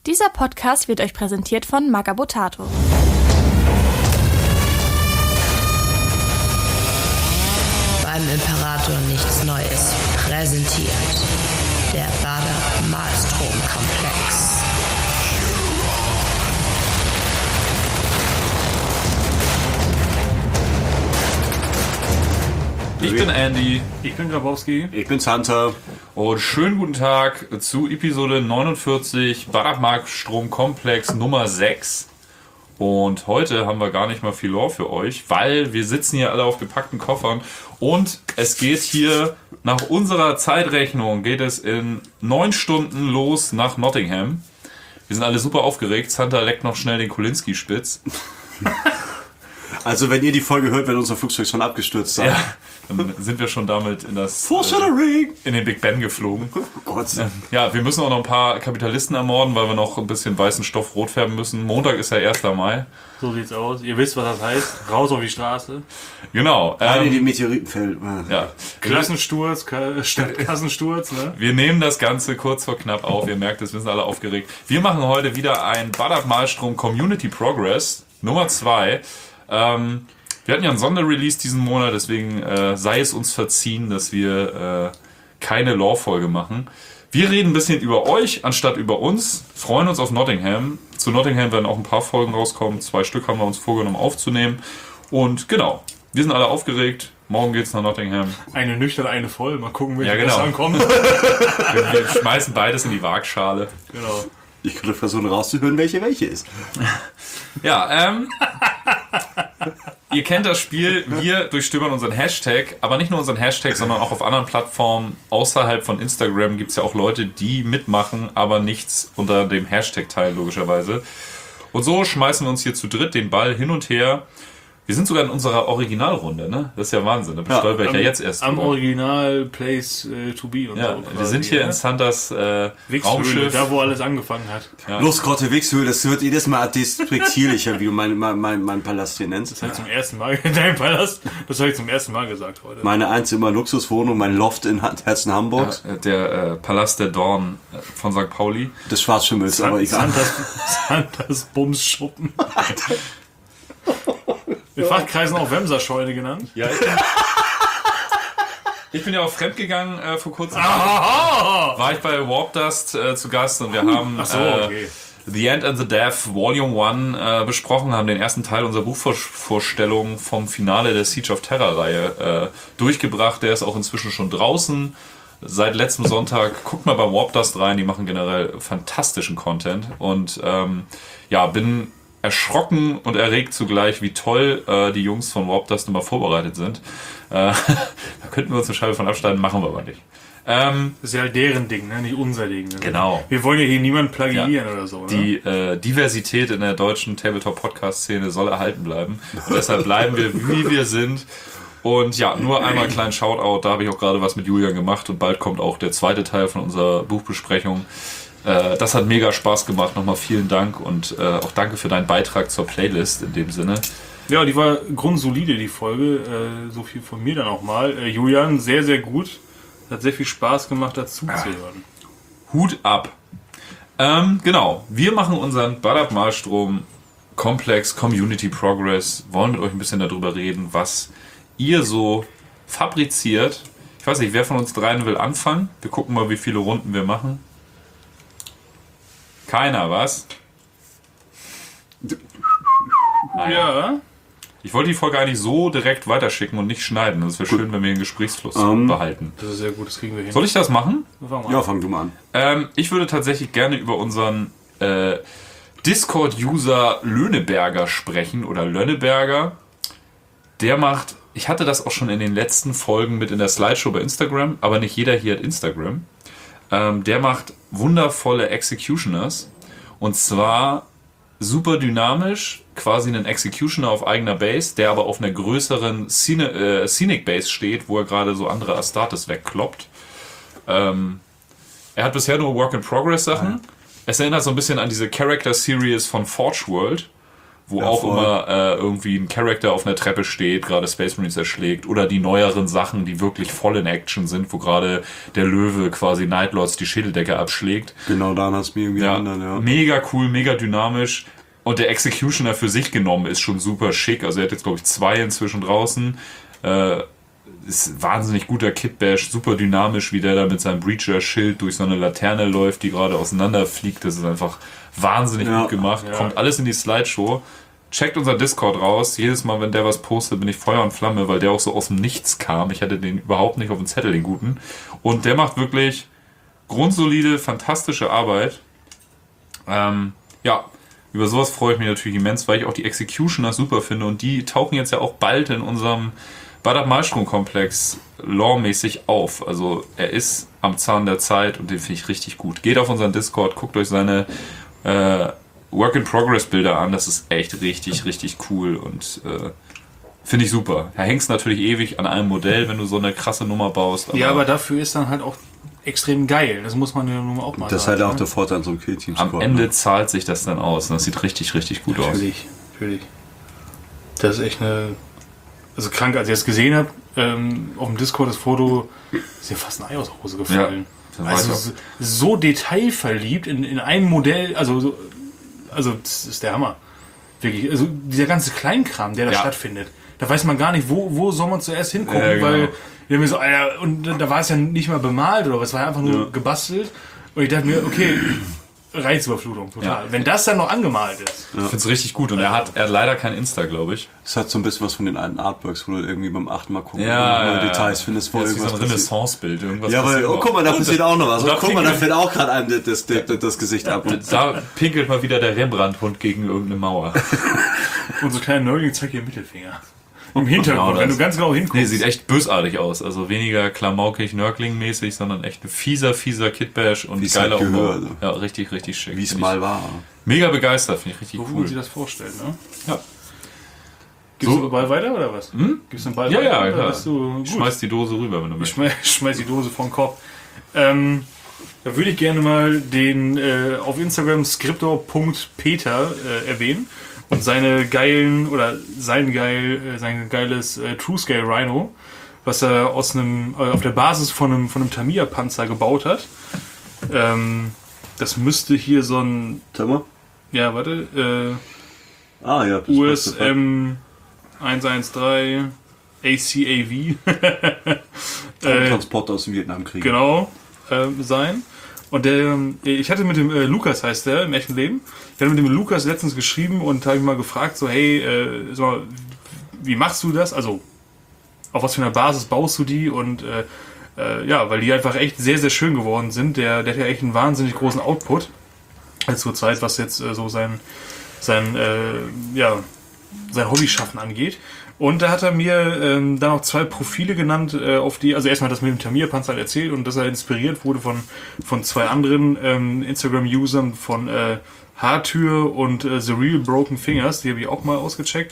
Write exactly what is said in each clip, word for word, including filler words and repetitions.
Dieser Podcast wird euch präsentiert von Magabotato. Beim Imperator nichts Neues präsentiert der Bader-Malstrom-Komplex. Ich bin Andy. Ich bin Grabowski. Ich bin Hunter. Und schönen guten Tag zu Episode neunundvierzig Bader-Malstrom-Komplex Nummer sechs. Und heute haben wir gar nicht mal viel Lore für euch, weil wir sitzen hier alle auf gepackten Koffern und es geht hier nach unserer Zeitrechnung geht es in neun Stunden los nach Nottingham. Wir sind alle super aufgeregt. Hunter leckt noch schnell den Kolinski-Spitz. Also wenn ihr die Folge hört, wenn unser Flugzeug schon abgestürzt sein. Ja, dann sind wir schon damit in das äh, in den Big Ben geflogen. Oh Gott. Ja, wir müssen auch noch ein paar Kapitalisten ermorden, weil wir noch ein bisschen weißen Stoff rot färben müssen. Montag ist ja erster Mai. So sieht's aus. Ihr wisst, was das heißt. Raus auf die Straße. Genau. Rein in Ähm, die Meteoritenfeld. ja. Klassensturz, Ka- statt Kassensturz, ne? Wir nehmen das Ganze kurz vor knapp auf. Ihr merkt es, wir sind alle aufgeregt. Wir machen heute wieder ein Bader-Malstrom Community Progress Nummer zwei. Ähm, wir hatten ja einen Sonderrelease diesen Monat, deswegen äh, sei es uns verziehen, dass wir äh, keine Lore-Folge machen. Wir reden ein bisschen über euch, anstatt über uns, freuen uns auf Nottingham. Zu Nottingham werden auch ein paar Folgen rauskommen, zwei Stück haben wir uns vorgenommen aufzunehmen. Und genau, wir sind alle aufgeregt, morgen geht's nach Nottingham. Eine nüchtern, eine voll. Mal gucken, welche Ja, genau. besser ankommt. Wir, wir schmeißen beides in die Waagschale. Genau. Ich könnte versuchen rauszuhören, welche welche ist. Ja, ähm... Ihr kennt das Spiel, wir durchstöbern unseren Hashtag, aber nicht nur unseren Hashtag, sondern auch auf anderen Plattformen außerhalb von Instagram gibt es ja auch Leute, die mitmachen, aber nichts unter dem Hashtag teilen, logischerweise. Und so schmeißen wir uns hier zu dritt den Ball hin und her. Wir sind sogar in unserer Originalrunde, ne? Das ist ja Wahnsinn, da bestolper ich ja jetzt erst. Am drüber. Original Place äh, to be. Und Ja, so wir quasi, sind hier ja. in Santas äh, Wichshöhle, Raumschiff. da wo alles angefangen hat. Ja. Los, Grotte Wixhöhle, das wird jedes Mal despektierlicher, wie du meinen mein, mein, mein Palast hier nennst. Das habe ich zum ersten Mal, dein Palast, das habe ich zum ersten Mal gesagt heute. Meine Einzimmer-Luxuswohnung, mein Loft in Herzen Hamburgs. Ja, der äh, Palast der Dorn äh, von Sankt Pauli. Des Schwarzschimmels, aber egal. Santas, Santas Bumsschuppen. In Fachkreisen auch Wemserscheune genannt. Ja, ich bin, ich bin ja auch fremdgegangen äh, vor kurzem. Aha! War ich bei Warp Dust äh, zu Gast und wir haben Ach so, äh, okay. The End and the Death Volume eins äh, besprochen, haben den ersten Teil unserer Buchvorstellung vom Finale der Siege of Terror-Reihe äh, durchgebracht. Der ist auch inzwischen schon draußen. Seit letztem Sonntag. Guckt mal bei Warp Dust rein, die machen generell fantastischen Content. Und ähm, ja, bin erschrocken und erregt zugleich, wie toll äh, die Jungs von Warp Dust immer vorbereitet sind. Äh, da könnten wir uns eine Scheibe von abschneiden, machen wir aber nicht. Ähm, Das ist ja halt deren Ding, ne? Nicht unser Ding. Ne? Genau. Wir wollen ja hier niemanden plagiieren Ja. oder so. Ne? Die äh, Diversität in der deutschen Tabletop-Podcast-Szene soll erhalten bleiben. Und deshalb bleiben wir, wie wir sind. Und ja, nur einmal einen kleinen Shoutout. Da habe ich auch gerade was mit Julian gemacht. Und bald kommt auch der zweite Teil von unserer Buchbesprechung. Äh, das hat mega Spaß gemacht. Nochmal vielen Dank. Und äh, auch danke für deinen Beitrag zur Playlist in dem Sinne. Ja, die war grundsolide, die Folge. Äh, so viel von mir dann auch mal. Äh, Julian, sehr, sehr gut. Hat sehr viel Spaß gemacht, dazu zu hören. Hut ab. Ähm, genau, wir machen unseren Bader-Malstrom Komplex Community Progress. Wollen mit euch ein bisschen darüber reden, was ihr so fabriziert. Ich weiß nicht, wer von uns dreien will anfangen? Wir gucken mal, wie viele Runden wir machen. Keiner, was? Naja. Ja. Ich wollte die Folge eigentlich so direkt weiterschicken und nicht schneiden. Das wäre schön, wenn wir den Gesprächsfluss Ähm. behalten. Das ist sehr gut, das kriegen wir hin. Soll ich das machen? Wir fangen mal Ja, an. fang du mal an. Ähm, ich würde tatsächlich gerne über unseren äh, Discord-User Löhneberger sprechen oder Lönneberger. Der macht, ich hatte das auch schon in den letzten Folgen mit in der Slideshow bei Instagram, aber nicht jeder hier hat Instagram. Ähm, der macht wundervolle Executioners und zwar super dynamisch, quasi einen Executioner auf eigener Base, der aber auf einer größeren Scene, äh, Scenic Base steht, wo er gerade so andere Astartes wegkloppt. Ähm, er hat bisher nur Work-in-Progress-Sachen. Es erinnert so ein bisschen an diese Character-Series von Forge World, wo Ja, auch voll. immer äh, irgendwie ein Charakter auf einer Treppe steht, gerade Space Marines erschlägt, oder die neueren Sachen, die wirklich voll in Action sind, wo gerade der Löwe quasi Nightlords die Schädeldecke abschlägt. Genau, daran hast du mich irgendwie Ja, erinnert, ja. mega cool, mega dynamisch. Und der Executioner für sich genommen ist schon super schick. Also er hat jetzt, glaube ich, zwei inzwischen draußen. Äh, ist wahnsinnig guter Kitbash, super dynamisch, wie der da mit seinem Breacher-Schild durch so eine Laterne läuft, die gerade auseinanderfliegt. Das ist einfach wahnsinnig Ja. gut gemacht. Ja. Kommt alles in die Slideshow. Checkt unser Discord raus. Jedes Mal, wenn der was postet, bin ich Feuer und Flamme, weil der auch so aus dem Nichts kam. Ich hatte den überhaupt nicht auf dem Zettel, den guten. Und der macht wirklich grundsolide, fantastische Arbeit. Ähm, ja, über sowas freue ich mich natürlich immens, weil ich auch die Executioners super finde. Und die tauchen jetzt ja auch bald in unserem Badab-Malstrom-Komplex lore-mäßig auf. Also er ist am Zahn der Zeit und den finde ich richtig gut. Geht auf unseren Discord, guckt euch seine äh, Work-in-Progress-Bilder an. Das ist echt richtig, richtig cool und äh, finde ich super. Da hängst natürlich ewig an einem Modell, wenn du so eine krasse Nummer baust. Ja, aber dafür ist dann halt auch extrem geil. Das muss man ja nun auch mal Das ist sagen. halt auch ne? der Vorteil an so einem Kill-Team. am Ende zahlt sich das dann aus. Und das sieht richtig, richtig gut aus. Natürlich, natürlich. Das ist echt eine... Also krank, als ich das gesehen habe, ähm, auf dem Discord das Foto, ist ja fast ein Ei aus der Hose gefallen. Ja, also so, so detailverliebt in, in einem Modell, also, so, also das ist der Hammer. Wirklich, also dieser ganze Kleinkram, der da Ja. stattfindet, da weiß man gar nicht, wo, wo soll man zuerst hingucken, Ja, genau. weil wir haben mir so, Alter, und da war es ja nicht mal bemalt oder was, es war einfach nur Ja. gebastelt und ich dachte mir, okay, Reizüberflutung, total. Ja. Wenn das dann noch angemalt ist. Ich finde es richtig gut. Und er hat, er hat leider kein Insta, glaube ich. Es hat so ein bisschen was von den alten Artworks, wo du irgendwie beim achten Mal gucken Ja, neue ja, Details ja. findest, wo Das ist wie so ein irgendwas passiert. Renaissance-Bild. Irgendwas Ja, weil, passiert oh, noch. guck mal, da passiert auch noch was. da Oh, guck mal, da pinkelt- fällt auch gerade einem das, das, das, das Gesicht ab. Und Da pinkelt mal wieder der Rembrandt-Hund gegen irgendeine Mauer. Unser kleiner Neuling zeigt ihr Mittelfinger. Im Hintergrund, Genau wenn das. du ganz genau hinguckst. Nee, sieht echt bösartig aus. Also weniger klamaukig, nörgling-mäßig, sondern echt ein fieser, fieser Kitbash und Wie es geiler halt Umbau. gehört, also. Ja, richtig, richtig schick. wie es Find mal ich war. Mega begeistert, finde ich richtig So, wie man sich cool. das vorstellt, ne? Ja. Gibst So- du den Ball weiter oder was? Hm? Gibst du den Ball Ja, weiter? ja, oder klar. bist du gut? Schmeiß die Dose rüber, wenn du Ich möchtest. schmeiß, schmeiß die Dose vom Kopf. Ähm, da würde ich gerne mal den äh, auf Instagram Skriptor Punkt Peter äh, erwähnen und seine geilen oder sein geil äh, sein geiles äh, True Scale Rhino, was er aus einem äh, auf der Basis von einem von einem Tamiya Panzer gebaut hat. Ähm, das müsste hier so ein Sag mal. ja warte Ah, ja. das äh, U passt S sofort. M eins eins drei A C A V äh, Transporter aus dem Vietnamkrieg. genau ähm, sein. Und der, ich hatte mit dem äh, Lukas, heißt der im echten Leben, ich hatte mit dem Lukas letztens geschrieben und habe ihn mal gefragt, so hey, äh, sag mal, wie machst du das? Also auf was für einer Basis baust du die? Und äh, äh, ja, weil die einfach echt sehr, sehr schön geworden sind. Der, der hat ja echt einen wahnsinnig großen Output als zur Zeit, was jetzt äh, so sein, sein, äh, ja, sein Hobbyschaffen angeht. Und da hat er mir ähm, dann auch zwei Profile genannt, äh, auf die, also erstmal das mit dem Tamiya-Panzer halt erzählt und dass er inspiriert wurde von, von zwei anderen ähm, Instagram-Usern von äh, Haartür und äh, The Real Broken Fingers, die habe ich auch mal ausgecheckt.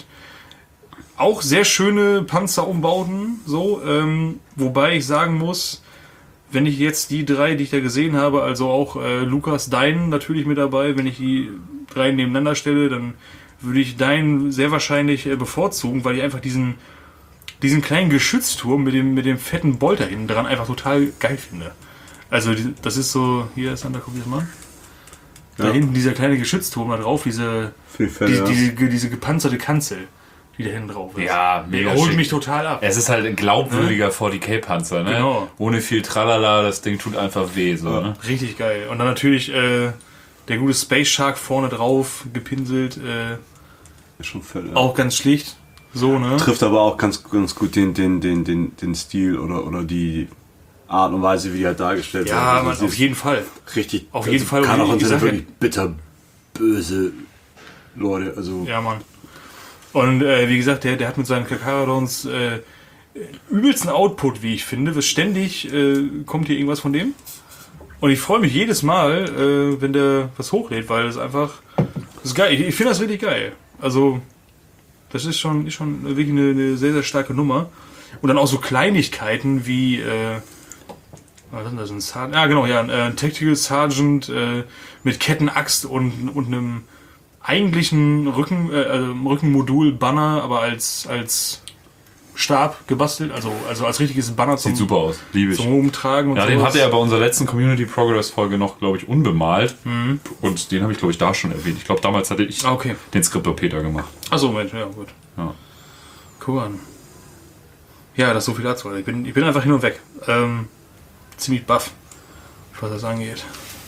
Auch sehr schöne Panzerumbauten, so, ähm, wobei ich sagen muss, wenn ich jetzt die drei, die ich da gesehen habe, also auch äh, Lukas, deinen natürlich mit dabei, wenn ich die drei nebeneinander stelle, dann würde ich deinen sehr wahrscheinlich äh, bevorzugen, weil ich einfach diesen, diesen kleinen Geschützturm mit dem, mit dem fetten Bolter hinten dran einfach total geil finde. Also die, das ist so, hier ist Sander, guck dir das mal an. Da Ja. hinten dieser kleine Geschützturm da drauf, diese, Für die Fälle, diese, ja. diese, ge- diese gepanzerte Kanzel, die da hinten drauf ist. Ja, mega Der holt schick. mich total ab. Es ist halt ein glaubwürdiger forty K-Panzer, ne? Genau. Ohne viel Tralala, das Ding tut einfach weh, so, ne? Richtig geil. Und dann natürlich äh, der gute Space Shark vorne drauf, gepinselt, äh, Ist schon Fälle. auch ganz schlicht. So, ne? Trifft aber auch ganz, ganz gut den, den, den, den, den Stil oder, oder die Art und Weise, wie die halt dargestellt Ja, werden. man, Also auf sie jeden Fall. ist richtig. auf jeden Fall. Kann Und auch ich in sag ja- wirklich bitter böse Leute. Also Ja, Mann. Und äh, wie gesagt, der, der hat mit seinen Kakaradons äh, übelsten Output, wie ich finde. Was ständig äh, kommt hier irgendwas von dem. Und ich freue mich jedes Mal, äh, wenn der was hochlädt, weil das einfach. Das ist geil. Ich, ich finde das richtig geil. Also, das ist schon, ist schon wirklich eine, eine sehr, sehr starke Nummer. Und dann auch so Kleinigkeiten wie. Äh, was ist denn das? Ein Sergeant? Ja, genau, ja. Ein äh, Tactical Sergeant äh, mit Kettenaxt und, und einem. eigentlich ein Rücken, äh, also Rückenmodul-Banner, aber als, als Stab gebastelt, also, also als richtiges Banner zum, Sieht super aus, liebe ich. zum Rumtragen. Und Ja, sowas. den hatte er bei unserer letzten Community Progress Folge noch, glaube ich, unbemalt. Mhm. Und den habe ich, glaube ich, da schon erwähnt. Ich glaube, damals hatte ich Ah, okay. den Skriptopeter gemacht. Achso, Mensch, ja, gut. Ja. Guck an. Ja, das ist so viel dazu. Ich bin, ich bin einfach hin und weg. Ähm, ziemlich baff, was das angeht.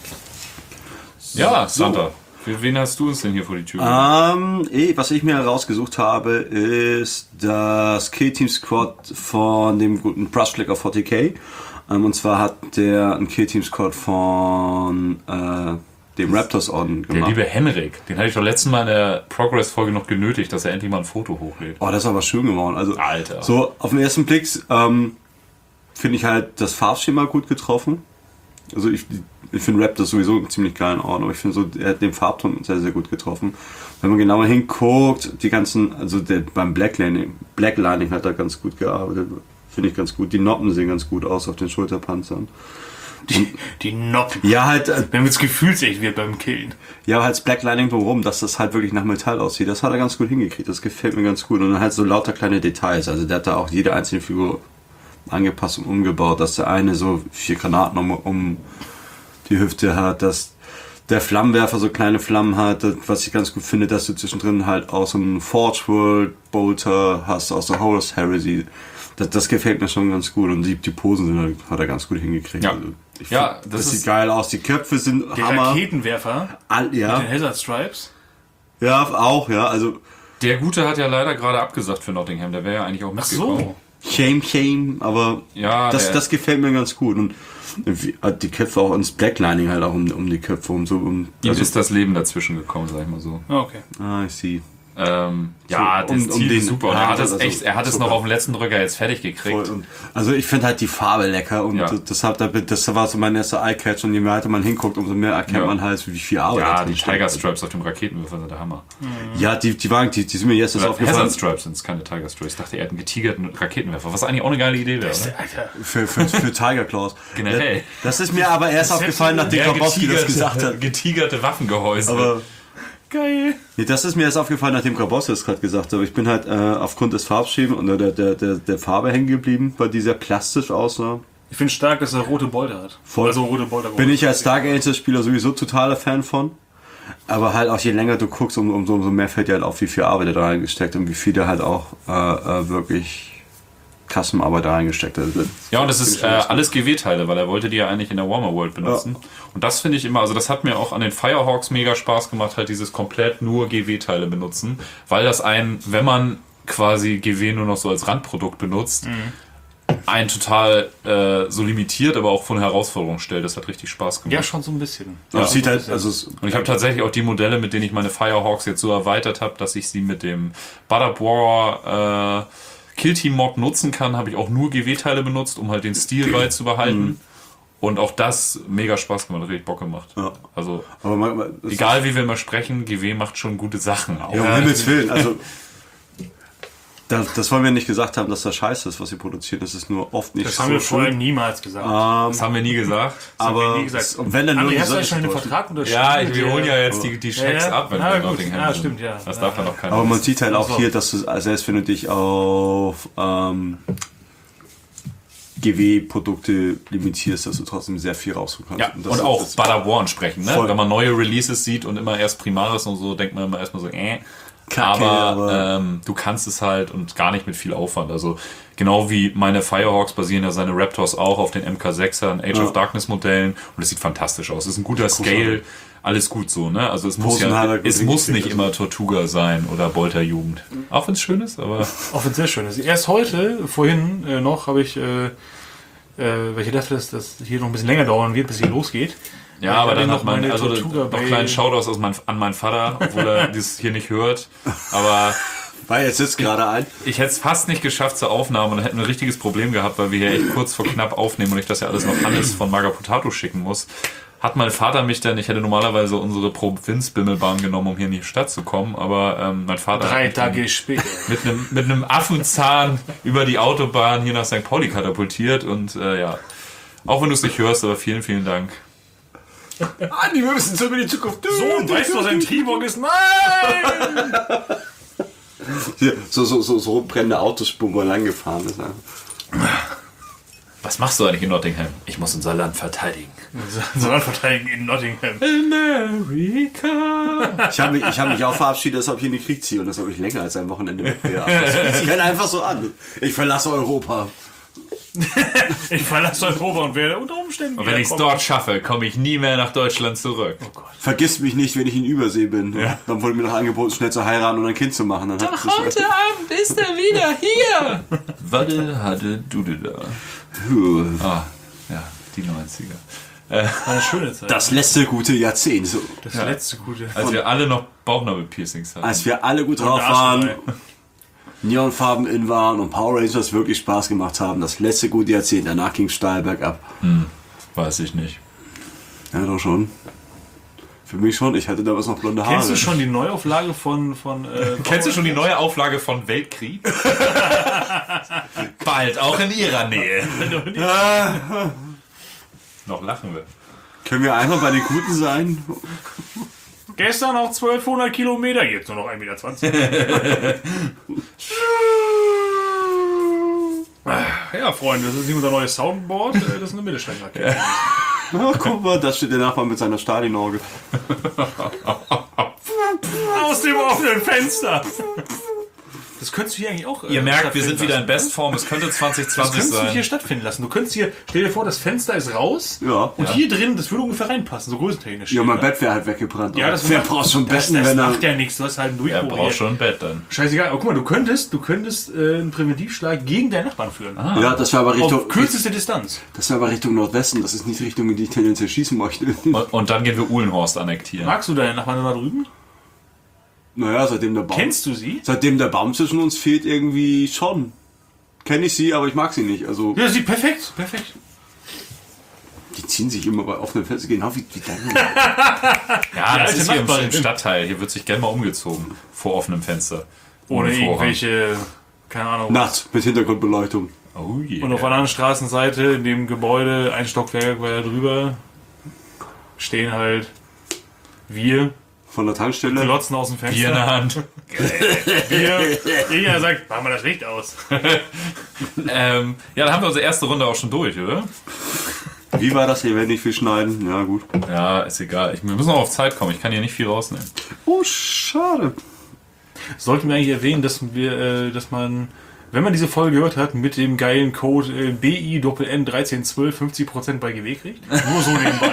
Ja, Santa. Für wen hast du uns denn hier vor die Tür? Ähm, eh, was ich mir herausgesucht habe, ist das Kill-Team-Squad von dem guten Brushlicker forty K. Ähm, und zwar hat der ein Kill-Team-Squad von äh, dem Raptors-Orden Der gemacht. liebe Henrik. Den hatte ich doch letzten Mal in der Progress-Folge noch genötigt, dass er endlich mal ein Foto hochlädt. Oh, das ist aber schön geworden. Also, Alter. So, auf den ersten Blick ähm, finde ich halt das Farbschema gut getroffen. Also ich, ich finde Raptors sowieso einen ziemlich geilen Ort, aber ich finde so, er hat den Farbton sehr, sehr gut getroffen. Wenn man genauer hinguckt, die ganzen, also der, beim Blacklining, Blacklining hat er ganz gut gearbeitet, finde ich ganz gut. Die Noppen sehen ganz gut aus auf den Schulterpanzern. Die, die Noppen. Ja, halt, äh, Wenn es gefühlsecht wird beim Killen. ja, halt das Blacklining drumherum, dass das halt wirklich nach Metall aussieht, das hat er ganz gut hingekriegt, das gefällt mir ganz gut. Und dann halt so lauter kleine Details, also der hat da auch jede einzelne Figur angepasst und umgebaut, dass der eine so vier Granaten um, um die Hüfte hat, dass der Flammenwerfer so kleine Flammen hat, das, was ich ganz gut finde, dass du zwischendrin halt auch so einen Forge World Bolter hast, aus der Horus Heresy. Das, das gefällt mir schon ganz gut und die, die Posen sind, halt- hat er ganz gut hingekriegt. Ja. Also ich Ja, find, das das, ist- sieht geil aus, die Köpfe sind Der Hammer. Raketenwerfer All, mit den ja, Hazard Stripes. ja, auch, ja, also Der Gute hat ja leider gerade abgesagt für Nottingham. Der wäre ja eigentlich auch Ach mitgekommen. so. Shame, Shame, aber Ja, das, der- das gefällt mir ganz gut. Und wie- die Köpfe auch ins Blacklining halt auch um, um die Köpfe um so um. Ihm Also, ist das Leben dazwischen gekommen, sag ich mal so. Ah, okay. ah, ich sehe. Ähm, ja, So, das um- um Ziel den ist super. Und er Hart, hat es also echt, er hat es super. noch auf den letzten Drücker jetzt fertig gekriegt. Und, also ich finde halt die Farbe lecker und Ja. deshalb, das war so mein erster Eye-Catch und je weiter man hinguckt, umso mehr erkennt Ja. man halt, wie viel Arbeit Ja, da die drin steckt. Tiger Stripes auf dem Raketenwerfer sind der Hammer. Ja, die, die waren, die, die sind mir jetzt erst Oder aufgefallen. Hazard Stripes sind es, keine Tiger Stripes. Ich dachte, er hat einen getigerten Raketenwerfer, was eigentlich auch eine geile Idee wäre. Oder? Alter. Für, für, für Tiger Claws. Generell. Das ist mir aber erst Das aufgefallen, hätte- nachdem Ja, Grabowski das gesagt hat. getigerte Waffengehäuse. Aber Geil. nee, das ist mir erst aufgefallen, nachdem Grabowski das gerade gesagt hat. Aber ich bin halt äh, aufgrund des Farbschemens und der, der, der, der Farbe hängen geblieben, weil die sehr plastisch aussah. Ich finde stark, dass er rote Bolter hat. Voll. Also rote Bolter. Bin ich als Dark Ages Spieler sowieso totaler Fan von. Aber halt auch je länger du guckst, um, umso, umso mehr fällt dir halt auf, wie viel Arbeit er da reingesteckt und wie viel der halt auch äh, äh, wirklich Kassenarbeit da reingesteckt hat. Ja, und das ist Finde ich äh, schon ganz gut. alles G W-Teile, weil er wollte die ja eigentlich in der Warmer World benutzen. Und das finde ich immer, also das hat mir auch an den Firehawks mega Spaß gemacht, halt dieses komplett nur G W-Teile benutzen, weil das ein, wenn man quasi G W nur noch so als Randprodukt benutzt, ein total äh, so limitiert, aber auch von Herausforderungen stellt. Das hat richtig Spaß gemacht. Ja, schon so ein bisschen. Aber es sieht so ein halt, bisschen. also es, Und ich habe tatsächlich auch die Modelle, mit denen ich meine Firehawks jetzt so erweitert habe, dass ich sie mit dem Butterborer äh, Killteam-Mod nutzen kann, habe ich auch nur G W-Teile benutzt, um halt den Stil beizubehalten. Und auch das mega Spaß gemacht, hat richtig Bock gemacht. Ja. Also, aber man, man, das egal wie wir mal sprechen, G W macht schon gute Sachen. Auch. Ja, um Himmels Willen, also das, das wollen wir nicht gesagt haben, dass das scheiße ist, was sie produzieren. Das ist nur oft nicht Das so haben wir schön. vorhin niemals gesagt. Das haben wir nie gesagt. Das haben wir aber nie gesagt. es- und wenn dann nur André, die hast du Sonne eigentlich schon den täuscht. Vertrag unterschrieben? Ja, ich, mit wir der- holen ja jetzt die, die Schecks Ja, ja. ab, wenn Na wir gut. Nottingham Ja, sind. stimmt, ja. Das Ja, darf ja ja. noch keiner Aber man wissen. sieht halt auch Ach so. hier, dass du, selbst wenn du dich auf ähm, G W-Produkte limitierst, dass du trotzdem sehr viel rausholen kannst. Ja, das und ist- auch das- Butter War sprechen, ne? Voll. Wenn man neue Releases sieht und immer erst Primaris und so, denkt man immer erstmal so, äh. Kacke, aber aber- ähm, du kannst es halt und gar nicht mit viel Aufwand. Also genau wie meine Firehawks basieren ja seine Raptors auch auf den M K sechsern, Age Ja. of Darkness Modellen und es sieht fantastisch aus. Es ist ein guter Scale, alles gut so, ne? Also es muss ja, Posenhaler gut es muss nicht hingekriegt, immer Tortuga sein oder Bolter Jugend. Auch wenn es schön ist, aber Auch wenn es sehr schön ist. Erst heute, vorhin äh, noch, habe ich, äh, äh, weil ich dachte, dass das hier noch ein bisschen länger dauern wird, bis hier losgeht. ja, Ich aber hatte dann noch hat man meine also Tortuga noch bei- kleinen Shoutouts aus mein, an meinen Vater, obwohl er das hier nicht hört. Aber Weil jetzt sitzt gerade ein. ich hätte es fast nicht geschafft zur Aufnahme und dann hätten wir ein richtiges Problem gehabt, weil wir hier echt kurz vor knapp aufnehmen und ich das ja alles noch Hannes von Magapotato schicken muss. Hat mein Vater mich dann, ich hätte normalerweise unsere Provinzbimmelbahn genommen, um hier in die Stadt zu kommen, aber ähm, mein Vater hat Drei mich dann Tage später. mit einem mit einem Affenzahn über die Autobahn hier nach Sankt Pauli katapultiert und äh, ja, auch wenn du es nicht hörst, aber vielen, vielen Dank. Andi, wir müssen zurück in die Zukunft. Sohn, weißt du, was ein T-Bog ist? Nein! Hier, so, so, so, so brennende Autospur, wo er lang gefahren ist. Was machst du eigentlich in Nottingham? Ich muss unser Land verteidigen. Unser Land verteidigen in Nottingham. America. Ich habe mich, ich hab mich auch verabschiedet, dass ich in den Krieg ziehe und das habe ich länger als ein Wochenende mit mir. Ich kann einfach so an. Ich verlasse Europa. Ich verlasse Europa und werde unter Umständen. Und wenn ich es dort schaffe, komme ich nie mehr nach Deutschland zurück. Oh Gott. Vergiss mich nicht, wenn ich in Übersee bin. Ja. Dann wurde mir noch angeboten, schnell zu heiraten und ein Kind zu machen. Dann Doch heute Abend ist er wieder hier. Warte, hatte du da. Ah, ja, die neunziger. Eine schöne Zeit. Das letzte gute Jahrzehnt. So. Das letzte gute. Als wir alle noch Bauchnabel-Piercings hatten. Als wir alle gut drauf waren, Neonfarben in waren und Power Rangers wirklich Spaß gemacht haben. Das letzte gute Jahrzehnt. Danach ging es steil bergab. Hm, weiß ich nicht. Ja, doch schon. Für mich schon. Ich hatte damals noch blonde Haare. Kennst du schon die Neuauflage von... von äh, Kennst du schon die neue Auflage von Weltkrieg? Bald, auch in ihrer Nähe. Noch lachen wir. Können wir einmal bei den Guten sein? Gestern auf zwölfhundert Kilometer, jetzt nur noch ein Meter zwanzig. Ja, Freunde, das ist nicht unser neues Soundboard, das ist eine Mittelstreckenrakete. Oh, guck mal, da steht der Nachbar mit seiner Stadionorgel. Aus dem offenen Fenster. Das könntest du hier eigentlich auch. Ihr äh, merkt, wir sind stattfinden wieder in lassen. Bestform. Es könnte zwanzig Das zwanzig könntest du sein. hier stattfinden lassen. Du könntest hier, stell dir vor, das Fenster ist raus Ja. und Ja. hier drin, das würde ungefähr reinpassen, so größentechnisch. Ja, mein ne? Bett wäre halt weggebrannt. Ja, das Wer macht- braucht schon Das, Betten, das wenn er... macht ja nichts, du hast halt einen Er Durchbruch. braucht hier. schon ein Bett dann. Scheißegal, aber guck mal, du könntest, du könntest äh, einen Präventivschlag gegen deinen Nachbarn führen. Ja, das wäre aber Richtung... Auf kürzeste Distanz. Das wäre aber Richtung Nordwesten. Das ist nicht die Richtung, in die ich tendenziell schießen möchte. Und, und dann gehen wir Uhlenhorst annektieren. Magst du deine Nachbarn da drüben? Naja, seitdem der Baum... Kennst du sie? Seitdem der Baum zwischen uns fehlt, irgendwie schon. Kenne ich sie, aber ich mag sie nicht. Also, Ja, sie perfekt, perfekt. die ziehen sich immer bei offenen Fenster, genau wie, wie deine. Ja, das alte ist hier im, Nachbarin. im Stadtteil. Hier wird sich gerne mal umgezogen. Vor offenem Fenster. Ohne Vorhang. irgendwelche, keine Ahnung. Nachts mit Hintergrundbeleuchtung. Oh yeah. Und auf einer anderen Straßenseite, in dem Gebäude, ein Stockwerk weiter drüber, stehen halt wir, Von der Tankstelle. glotzen aus dem Fenster. Bier in der Hand. Wir. Jeder sagt, mach mal das Licht aus. ähm, ja, dann haben wir unsere erste Runde auch schon durch, oder? Wie war das? Ihr werdet nicht viel schneiden. Ja, gut. Ja, ist egal. Ich, wir müssen auch auf Zeit kommen. Ich kann hier nicht viel rausnehmen. Oh, schade. Sollten wir eigentlich erwähnen, dass wir, äh, dass man, wenn man diese Folge gehört hat, mit dem geilen Code äh, B I N N dreizehn zwölf fünfzig Prozent bei G W kriegt? Nur so nebenbei.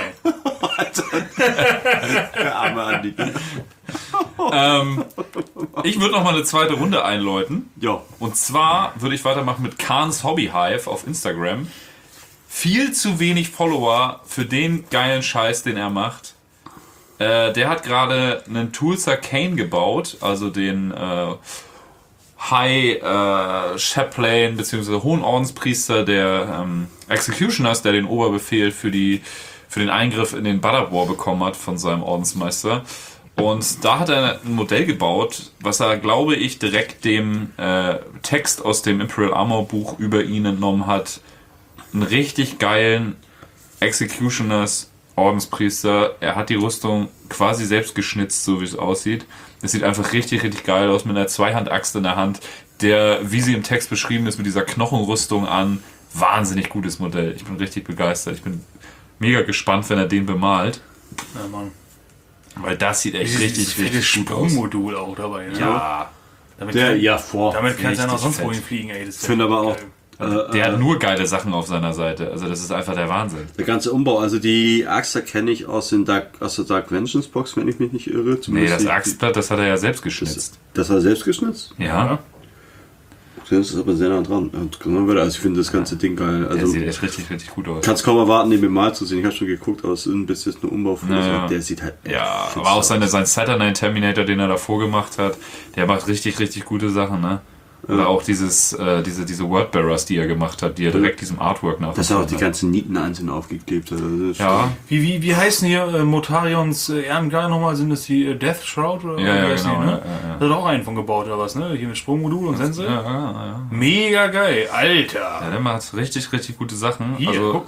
Der arme Andi. ähm, ich würde noch mal eine zweite Runde einläuten. Ja. Und zwar würde ich weitermachen mit Kahns Hobby Hive auf Instagram. Viel zu wenig Follower für den geilen Scheiß, den er macht. Äh, der hat gerade einen Tulsa Kane gebaut, also den äh, High äh, Chaplain bzw. Hohen Ordenspriester der ähm, Executioners, der den Oberbefehl für die für den Eingriff in den Badab War bekommen hat von seinem Ordensmeister. Und da hat er ein Modell gebaut, was er, glaube ich, direkt dem äh, Text aus dem Imperial Armor Buch über ihn entnommen hat. Einen richtig geilen Executioners Ordenspriester. Er hat die Rüstung quasi selbst geschnitzt, so wie es aussieht. Es sieht einfach richtig, richtig geil aus mit einer Zweihandaxt in der Hand, der, wie sie im Text beschrieben ist, mit dieser Knochenrüstung an. Wahnsinnig gutes Modell. Ich bin richtig begeistert. Ich bin mega gespannt, wenn er den bemalt. Ja, Mann. Weil das sieht echt Dieses richtig, fette richtig gut aus. Sprungmodul auch dabei. Ne? Ja, Damit Der, kann, ja, vor. damit kann richtig einer sonst fett. wohin fliegen, ey. Das ist Ich finde aber auch, geil. äh, der äh, hat nur geile Sachen auf seiner Seite. Also das ist einfach der Wahnsinn. der ganze Umbau, also die Axt kenne ich aus, den Dark, aus der Dark Vengeance Box, wenn ich mich nicht irre. Nee, Zumindest das die- Axtblatt, das hat er ja selbst Das, geschnitzt. das war selbst geschnitzt? Ja, Das ist aber sehr nah dran. Also ich finde das ganze Ding geil. der Also sieht echt richtig, richtig gut aus. kannst kaum erwarten, den bemalt zu sehen. Ich habe schon geguckt, aber es ist ein bisschen ein Umbau von Naja. der sieht halt Ja, fix aber auch aus. seine, sein Saturnine Terminator, den er davor gemacht hat, der macht richtig, richtig gute Sachen, ne? Oder auch dieses, äh, diese, diese Wordbearers, die er gemacht hat, die er direkt diesem Artwork nach. Dass er auch die ganzen Nieten einzeln aufgeklebt hat. Also das ist Ja, Wie, wie, wie heißen hier äh, Motarions äh, Ehrengeil nochmal? Sind das die äh, Death Shroud? Oder Ja, ja, wie heißen genau, Die, ne? ja, ja, ja. Da hat auch einen von gebaut oder was, ne? Hier mit Sprungmodul und Sense. ja, ja, ja. Mega geil, Alter. Ja, der macht richtig, richtig gute Sachen. Hier, also, guck mal.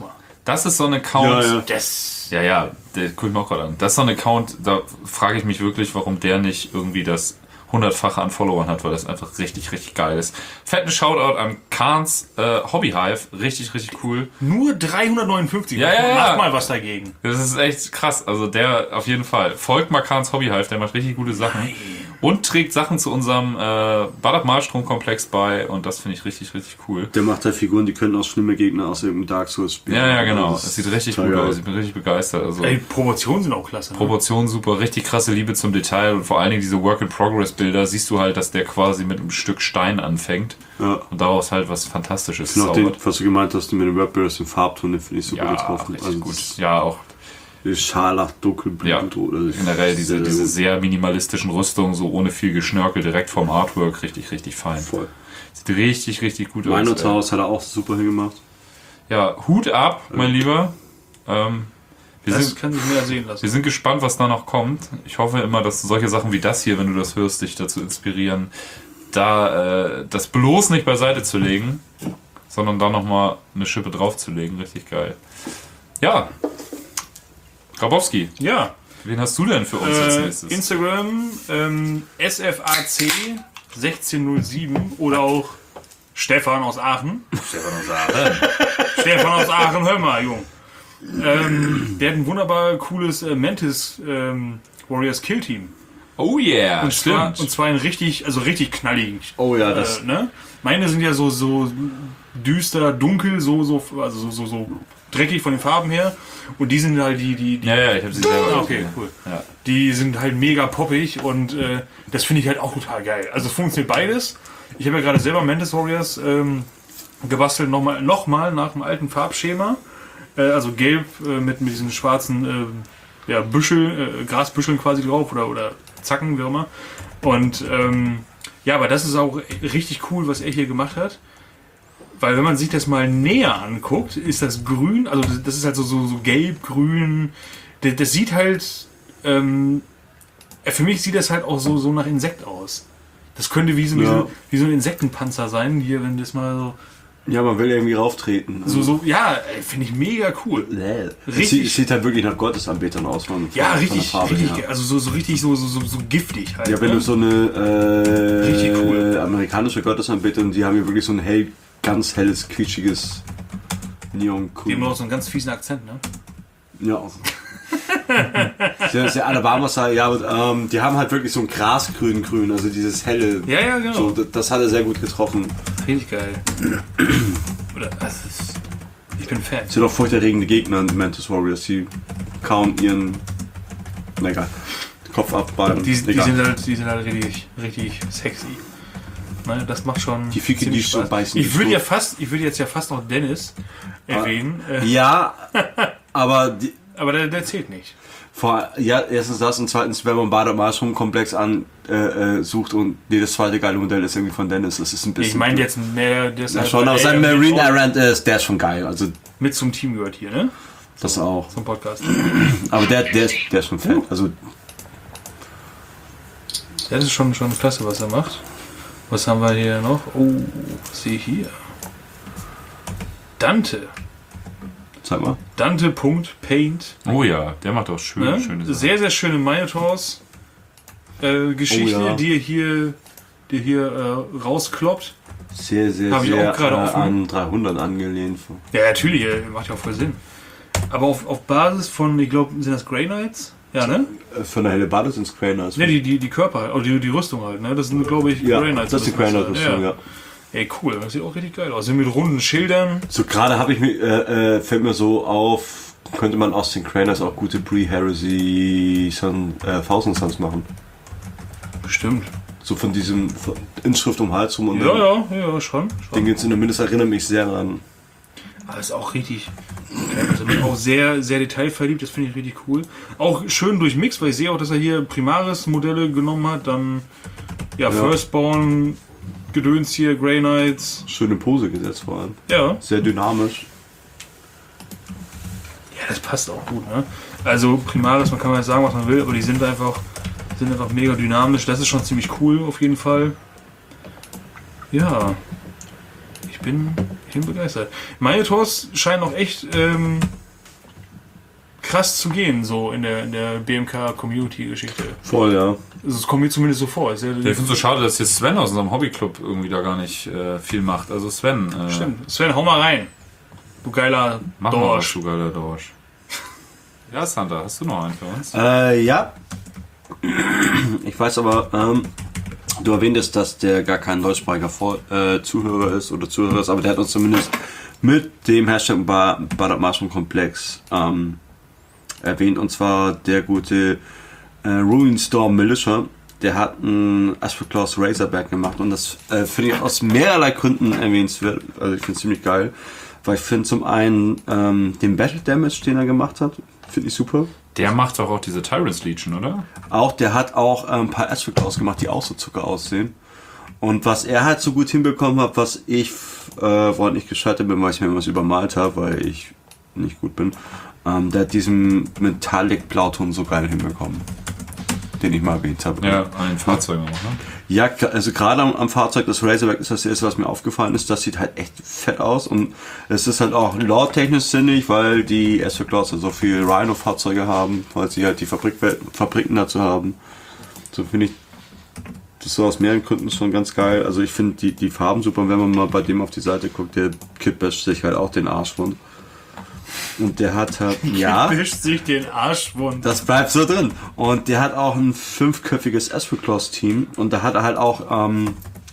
Das ist so ein Account. Ja, ja. Das. Ja, ja, der guck ich mir auch gerade an. Das ist so ein Account, da frage ich mich wirklich, warum der nicht irgendwie das hundertfache an Followern hat, weil das einfach richtig, richtig geil ist. Fetten Shoutout an Kahns äh, Hobbyhive. Richtig, richtig cool. Nur dreihundertneunundfünfzig. Ja, ja, ja. Mach mal was dagegen. Das ist echt krass. Also der auf jeden Fall. Folgt mal Kahns Hobbyhive, der macht richtig gute Sachen. Nein. Und trägt Sachen zu unserem äh, Badab-Malstrom-Komplex bei und das finde ich richtig, richtig cool. Der macht halt Figuren, die können auch schlimme Gegner aus irgendeinem Dark Souls spielen. Ja, ja, genau. Das Es sieht richtig total gut geil. aus. Ich bin richtig begeistert. Also Ey, Proportionen sind auch klasse. Ne? Proportionen super, richtig krasse Liebe zum Detail und vor allen Dingen diese Work-in-Progress-Bilder siehst du halt, dass der quasi mit einem Stück Stein anfängt Ja. und daraus halt was Fantastisches Ich finde auch den, zaubert. was du gemeint hast, mit den Wordbearers, den Farbton, den finde ich super Ja, getroffen. richtig Also gut. das- Ja, auch Scharlach, dunkelblut Ja, oder generell diese, sehr, diese sehr sehr minimalistischen Rüstungen, so ohne viel Geschnörkel, direkt vom Artwork, richtig, richtig fein. voll. Sieht richtig, richtig gut aus. Minotaurus hat er auch super hingemacht. ey. Ja, Hut ab, mein Lieber. Ähm, wir, Das sind, kann sich mehr sehen lassen. wir sind gespannt, was da noch kommt. Ich hoffe immer, dass solche Sachen wie das hier, wenn du das hörst, dich dazu inspirieren, da äh, das bloß nicht beiseite zu legen, sondern da nochmal eine Schippe draufzulegen. Richtig geil. Ja, Grabowski, Ja. wen hast du denn für uns als Äh, nächstes? Instagram ähm, S F A C sechzehn null sieben oder auch Stefan aus Aachen. Stefan aus Aachen. Stefan aus Aachen, hör mal, Jung. Ähm, der hat ein wunderbar cooles äh, Mantis ähm, Warriors Kill Team. Oh yeah, Und zwar, stimmt. und zwar ein richtig, also richtig knallig. Oh ja, das. Äh, ne? Meine sind ja so, so düster, dunkel, so, so, also so, so, so dreckig von den Farben her. Und die sind halt die, die, die Ja, ja, ich habe sie selber Ah, okay, gesehen. cool. Ja. Die sind halt mega poppig und äh, das finde ich halt auch total geil. Also es funktioniert beides. Ich habe ja gerade selber Mantis Warriors ähm, gebastelt, nochmal noch mal nach dem alten Farbschema. Äh, also gelb äh, mit, mit diesen schwarzen äh, ja, Büschel, äh, Grasbüscheln quasi drauf oder, oder Zacken, wie auch immer. Und ähm, ja, aber das ist auch richtig cool, was er hier gemacht hat. Weil wenn man sich das mal näher anguckt, ist das grün, also das ist halt so, so, so gelb, grün. Das, das sieht halt, ähm, für mich sieht das halt auch so, so nach Insekt aus. Das könnte wie so, wie, Ja. so, wie so ein Insektenpanzer sein, hier, wenn das mal so, Ja, man will irgendwie rauftreten. so, so ja, finde ich mega cool. Es Richtig. sieht, es sieht halt wirklich nach Gottesanbetern aus. Von, Ja, von richtig, der Farbe richtig, her. also so, so richtig so, so, so, so giftig halt. Ja, wenn ne? du so eine äh, Richtig cool. amerikanische Gottesanbeterin, die haben ja wirklich so ein hell, ganz helles, quietschiges Die haben Neongrün. auch so einen ganz fiesen Akzent, ne? Ja. sehr, sehr Alabama-Style, ja, aber ähm, die haben halt wirklich so ein Grasgrün-Grün, also dieses helle. Ja, ja, genau. So, das, das hat er sehr gut getroffen. Richtig geil. Oder, das ist, ich bin Fan. Es sind auch furchterregende Gegner, die Mantis Warriors, die kaum ihren, na egal, Kopf abballen. Die, die, Egal. sind halt, die sind halt richtig, richtig sexy. Ne, das macht schon. Die Ficke, ziemlich die so Spaß. beißen, Ich die würde so- ja fast, ich würde jetzt ja fast noch Dennis erwähnen, äh, Ja, aber die, aber der, der zählt nicht. vor, ja, erstens das und zweitens, wenn man Bader-Malstrom-Komplex an äh, äh, sucht und jedes zweite geile Modell ist irgendwie von Dennis, das ist ein bisschen. Ich meine jetzt mehr, der ist ja, halt schon bei auf seinem A M G Marine auch Errant ist, der ist schon geil, also mit zum Team gehört hier, ne? das auch. Zum Podcast. Aber der, der, ist, der ist schon fett. Also Das ist schon, schon klasse, was er macht. Was haben wir hier noch? Oh, was sehe ich hier? Dante. sag mal. Dante.paint. Oh ja, der macht auch schöne, Ne? schöne Sachen. Sehr, sehr schöne Minotaurs äh, Geschichte, Oh ja. die ihr hier, die ihr hier äh, rauskloppt. Sehr, sehr, Hab ich sehr auch gerade äh, offen. an dreihundert angelehnt. Ja, natürlich, äh, macht ja auch voll Sinn. Aber auf, auf Basis von, ich glaube, sind das Grey Knights? Ja, ne? Äh, Von der Hellebarde sind es Craners. Ne, die, die, die Körper, oder die, die Rüstung halt, ne? Das sind, glaube ich, ja, Grey Knights. das ist die oder so. Craner-Rüstung, ja. Ey, cool, das sieht auch richtig geil aus. Sind mit runden Schildern. So gerade habe ich mir, äh, äh, fällt mir so auf, könnte man aus den Craners auch gute Pre-Heresy Sun, äh, Thousand Suns machen. Bestimmt. So von diesem von Inschrift um den Hals rum und Ja, dann ja, ja, schon. schon. Ding jetzt in der Mindest erinnert mich sehr an. Aber ist auch richtig. Okay, also bin auch sehr, sehr detailverliebt, das finde ich richtig cool. Auch schön durchmixed, weil ich sehe auch, dass er hier Primaris-Modelle genommen hat, dann ja, Ja. Firstborn, Gedöns hier, Grey Knights. Schöne Pose gesetzt vor allem. Ja. Sehr dynamisch. Ja, das passt auch gut, ne? Also Primaris, man kann mal sagen, was man will, aber die sind einfach, sind einfach mega dynamisch. Das ist schon ziemlich cool, auf jeden Fall. Ja. Ich bin, ich bin begeistert. Minotaurs scheinen auch echt ähm, krass zu gehen, so in der, in der B M K-Community-Geschichte. Voll, ja. Also es kommt mir zumindest so vor. Ist ja, Ich finde es so schade, dass jetzt Sven aus unserem Hobbyclub irgendwie da gar nicht äh, viel macht. Also Sven. Äh, Stimmt. Sven, hau mal rein. Du geiler Mach mal was, Dorsch. du geiler Dorsch. Ja, Santa, hast du noch einen für uns? Äh, ja. Ich weiß aber, ähm, du erwähntest, dass der gar kein deutschsprachiger Vor äh, Zuhörer ist oder Zuhörer ist, aber der hat uns zumindest mit dem Hashtag Bar Badat Mushroom Komplex ähm, erwähnt, und zwar der gute äh, Ruin Storm Militia. Der hat ein Asperclaws Razorback gemacht, und das äh, finde ich aus mehrerlei Gründen erwähnenswert. Also ich finde es ziemlich geil, weil ich finde zum einen ähm, den Battle Damage, den er gemacht hat, finde ich super. Der macht doch auch diese Tyrant's Legion, oder? Auch, der hat auch äh, ein paar Asperclaws gemacht, die auch so Zucker aussehen. Und was er halt so gut hinbekommen hat, was ich äh, woran ich gescheitert bin, weil ich mir was übermalt habe, weil ich nicht gut bin, ähm, der hat diesen Metallic Blauton so geil hinbekommen, den ich mal erwähnt habe. Ja, an den Fahrzeugen auch, ne? Ja, also gerade am, am Fahrzeug, das Razorback ist das erste, was mir aufgefallen ist. Das sieht halt echt fett aus, und es ist halt auch lore-technisch sinnig, weil die Asperclaws so viele Rhino-Fahrzeuge haben, weil sie halt die Fabrik Fabriken dazu haben. So finde ich das so aus mehreren Gründen schon ganz geil. Also ich finde die, die Farben super, und wenn man mal bei dem auf die Seite guckt, der Kid basht sich halt auch den Arsch wund. Und der hat halt, ja, Wischt sich den Arsch wund. das bleibt so drin. Und der hat auch ein fünfköpfiges Asperclaws-Team, und da hat er halt auch ähm,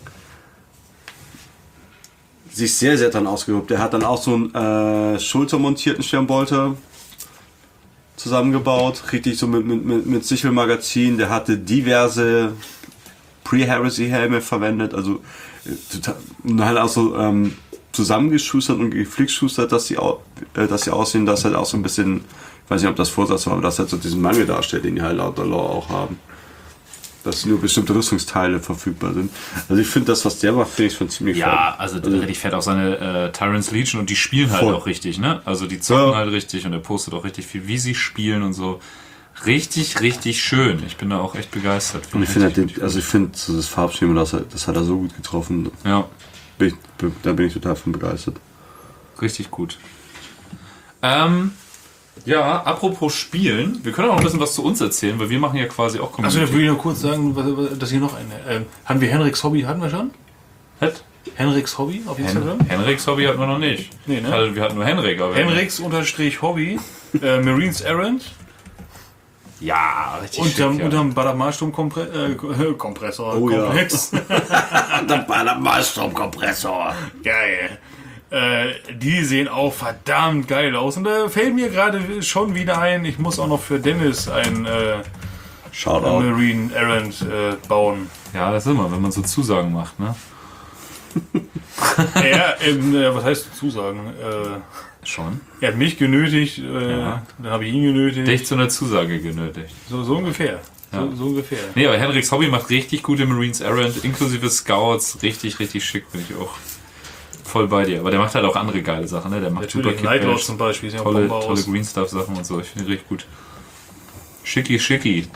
sich sehr, sehr dran ausgeübt. Der hat dann auch so einen äh, schultermontierten Sternbolter zusammengebaut, richtig so mit, mit, mit, mit Sichelmagazin. Der hatte diverse Pre-Heresy-Helme verwendet, also äh, total, und halt auch so ähm, zusammengeschustert und geflickschustert, dass sie, au, äh, dass sie aussehen, dass halt auch so ein bisschen, ich weiß nicht, ob das Vorsatz war, aber dass halt so diesen Mangel darstellt, den die halt laut der Lore auch haben. Dass nur bestimmte Rüstungsteile verfügbar sind. Also ich finde das, was der macht, finde ich schon ziemlich Ja, fett. also, also richtig fett auch seine äh, Tyrant's Legion, und die spielen halt Voll. auch richtig, ne? Also die zocken Ja. halt richtig, und er postet auch richtig viel, wie sie spielen und so. Richtig, richtig schön. Ich bin da auch echt begeistert. Und ich finde halt, richtig, den, also ich finde so das Farbschema, das, hat- das hat er so gut getroffen. ja, Bin ich, be- da bin ich total von begeistert. richtig gut. Ähm, ja, apropos Spielen, wir können auch noch ein bisschen was zu uns erzählen, weil wir machen ja quasi auch Also da Community. will ich noch kurz sagen, was- was- dass hier noch eine. Ähm, haben wir Henriks Hobby, hatten wir schon? Was? Henriks Hobby auf Instagram? Hen Henriks Hobby hatten wir noch nicht. Nee, ne? Also, wir hatten nur Henrik. Aber wir hatten- Henriks unterstrich Hobby, äh, Marines Errand, Ja, richtig unterm, schick, ja. unterm Badab-Marsturm Kompre äh, Kompressor. Oh ja. Komplex. Der Ballermalstromkompressor. Geil. Äh, die sehen auch verdammt geil aus. Und da fällt mir gerade schon wieder ein, ich muss auch noch für Dennis ein äh, Shoutout. Marine Errand äh, bauen. Ja, das ist immer, wenn man so Zusagen macht, ne? Er, ähm, äh, was heißt Zusagen? Äh, Schon. er hat mich genötigt, äh, Ja. dann habe ich ihn genötigt. Dich zu einer Zusage genötigt. So, so ungefähr. Ja. So, so ungefähr. Nee, aber Henriks Hobby macht richtig gute Marines Errand, inklusive Scouts. Richtig, richtig schick, bin ich auch voll bei dir. Aber der macht halt auch andere geile Sachen, ne? Der macht super Natürlich, Kit Nightlord Bash, zum Beispiel, sehen auch tolle, Bombe tolle aus. Green Stuff Sachen und so. Ich finde ihn richtig gut. Schicki, schicki.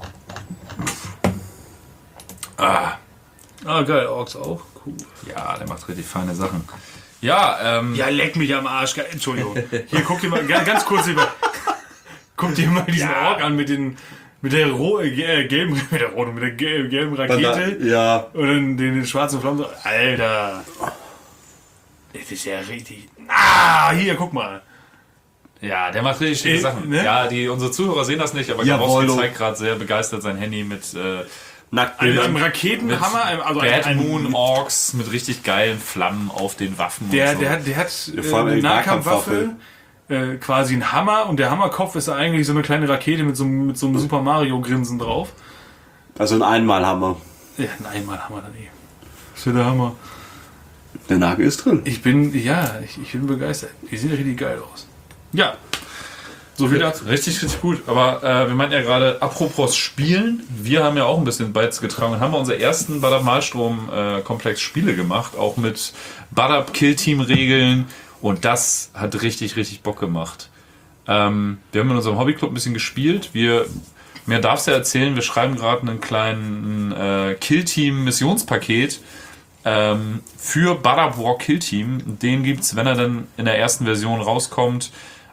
Ah, Ah, geil, Orks auch. Cool. ja, der macht richtig feine Sachen. Ja, ähm, Ja, leck mich am Arsch. Ge- Entschuldigung. Hier, guck dir mal, ga- ganz kurz über. Guck dir mal diesen Ja. Ork an mit den. Mit der ro äh, gelben, mit der roten, mit der gel- gelben Rakete Ja. und dann den, den schwarzen Flammen. Alter. Das ist ja richtig. Ah, hier, guck mal. ja, der macht richtig schicke Äh, Sachen. ne? Ja, die, unsere Zuhörer sehen das nicht, aber Jawohl. Kowalski zeigt gerade sehr begeistert sein Handy mit äh, Mit einem Nacktbildern. Raketenhammer, einem- also ein, Bad ein, Moon Orks mit richtig geilen Flammen auf den Waffen. der, und so. der hat, der hat äh, vor allem eine die Nahkampfwaffe, äh, quasi ein Hammer, und der Hammerkopf ist eigentlich so eine kleine Rakete mit so, einem- mit so einem Super Mario Grinsen drauf. Also ein Einmalhammer. Ja, ein Einmalhammer daneben. Das ist ja der Hammer. Der Nagel ist drin. Ich bin, ja, ich, ich bin begeistert. Die sehen richtig geil aus. Ja. So viel dazu. Richtig, richtig gut. Aber äh, wir meinten ja gerade, apropos Spielen, wir haben ja auch ein bisschen beigetragen und haben wir unseren ersten Badab-Malstrom-Komplex Spiele gemacht, auch mit Badab-Kill-Team-Regeln, und das hat richtig, richtig Bock gemacht. Ähm, wir haben in unserem Hobbyclub ein bisschen gespielt. Wir, mehr darfst du ja erzählen, wir schreiben gerade einen kleinen äh, Kill-Team-Missionspaket ähm, für Badab War Kill Team. Den gibt's, wenn er dann in der ersten Version rauskommt,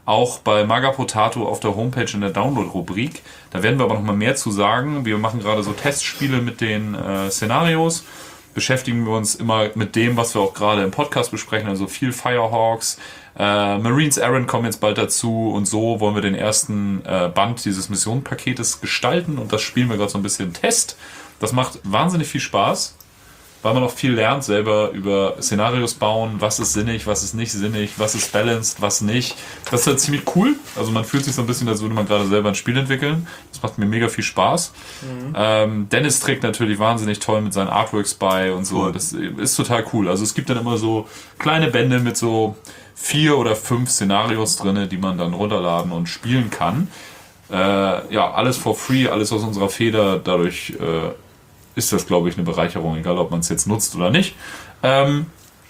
auch bei Maga Potato auf der Homepage in der Download-Rubrik. Da werden wir aber noch mal mehr zu sagen. Wir machen gerade so Testspiele mit den äh, Szenarios. Beschäftigen wir uns immer mit dem, was wir auch gerade im Podcast besprechen, also viel Firehawks. Äh, Marines Errant kommen jetzt bald dazu und so wollen wir den ersten äh, Band dieses Missionenpaketes gestalten und das spielen wir gerade so ein bisschen Test. Das macht wahnsinnig viel Spaß, weil man auch viel lernt selber über Szenarios bauen, was ist sinnig, was ist nicht sinnig, was ist balanced, was nicht. Das ist halt ziemlich cool. Also man fühlt sich so ein bisschen, als würde man gerade selber ein Spiel entwickeln. Das macht mir mega viel Spaß. Mhm. Ähm, Dennis trägt natürlich wahnsinnig toll mit seinen Artworks bei und so. Das ist total cool. Also es gibt dann immer so kleine Bände mit so vier oder fünf Szenarios drin, die man dann runterladen und spielen kann. Äh, ja, alles for free, alles aus unserer Feder. Dadurch äh, ist das, glaube ich, eine Bereicherung, egal ob man es jetzt nutzt oder nicht. Ähm,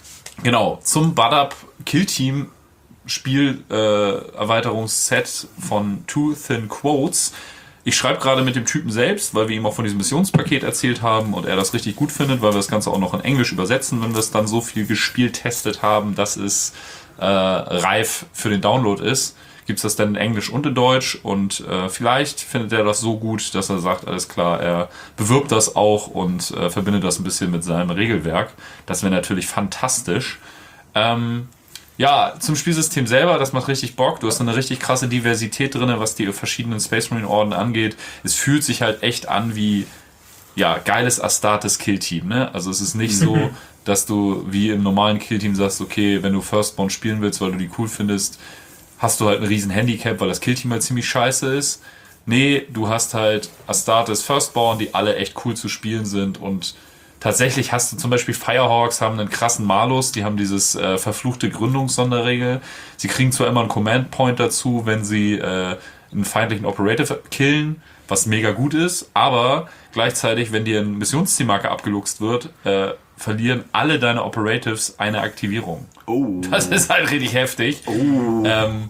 genau, zum Badab Kill Team Spiel äh, Erweiterungsset von Two Thin Quotes. Ich schreibe gerade mit dem Typen selbst, weil wir ihm auch von diesem Missionspaket erzählt haben und er das richtig gut findet, weil wir das Ganze auch noch in Englisch übersetzen, wenn wir es dann so viel gespielt, testet haben, dass es äh, reif für den Download ist. Gibt es das dann in Englisch und in Deutsch und äh, vielleicht findet er das so gut, dass er sagt, alles klar, er bewirbt das auch und äh, verbindet das ein bisschen mit seinem Regelwerk. Das wäre natürlich fantastisch. Ähm, ja, zum Spielsystem selber, das macht richtig Bock. Du hast eine richtig krasse Diversität drin, was die verschiedenen Space Marine Orden angeht. Es fühlt sich halt echt an wie ja, geiles Astartes Killteam, ne? Also es ist nicht so, dass du wie im normalen Killteam sagst, okay, wenn du Firstborn spielen willst, weil du die cool findest, hast du halt ein riesen Handicap, weil das Killteam halt ziemlich scheiße ist. Nee, du hast halt Astartes Firstborn, die alle echt cool zu spielen sind und tatsächlich hast du zum Beispiel Firehawks, haben einen krassen Malus, die haben dieses äh, verfluchte Gründungssonderregel. Sie kriegen zwar immer einen Command Point dazu, wenn sie äh, einen feindlichen Operative killen, was mega gut ist, aber gleichzeitig, wenn dir ein Missionszielmarker abgeluchst wird, äh, verlieren alle deine Operatives eine Aktivierung. Oh. Das ist halt richtig heftig. Oh. Ähm,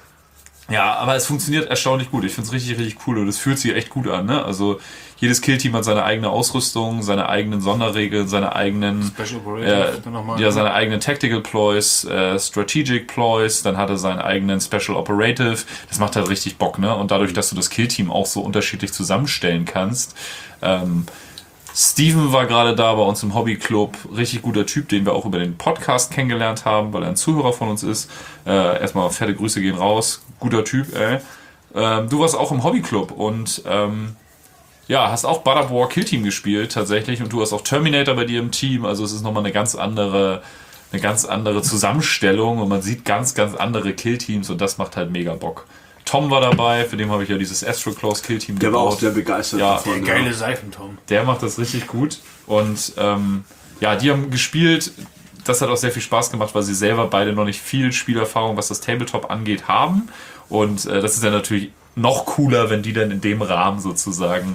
ja, aber es funktioniert erstaunlich gut. Ich finde es richtig, richtig cool und es fühlt sich echt gut an. Ne? Also jedes Killteam hat seine eigene Ausrüstung, seine eigenen Sonderregeln, seine eigenen Special Operative, äh, nochmal, ja, seine eigenen Tactical Ploys, äh, Strategic Ploys, dann hat er seinen eigenen Special Operative. Das macht halt richtig Bock, ne? Und dadurch, dass du das Killteam auch so unterschiedlich zusammenstellen kannst, ähm, Steven war gerade da bei uns im Hobbyclub, richtig guter Typ, den wir auch über den Podcast kennengelernt haben, weil er ein Zuhörer von uns ist. Äh, erstmal fette Grüße gehen raus, guter Typ, ey. Ähm, du warst auch im Hobbyclub und ähm, ja, hast auch Badab War Killteam gespielt tatsächlich und du hast auch Terminator bei dir im Team, also es ist nochmal eine ganz andere, eine ganz andere Zusammenstellung und man sieht ganz, ganz andere Killteams und das macht halt mega Bock. Tom war dabei, für den habe ich ja dieses Astro Claws Killteam gebaut. Der war auch sehr begeistert ja, davon. Der geile Seifen-Tom. Der macht das richtig gut. Und ähm, ja, die haben gespielt. Das hat auch sehr viel Spaß gemacht, weil sie selber beide noch nicht viel Spielerfahrung, was das Tabletop angeht, haben. Und äh, das ist dann natürlich noch cooler, wenn die dann in dem Rahmen sozusagen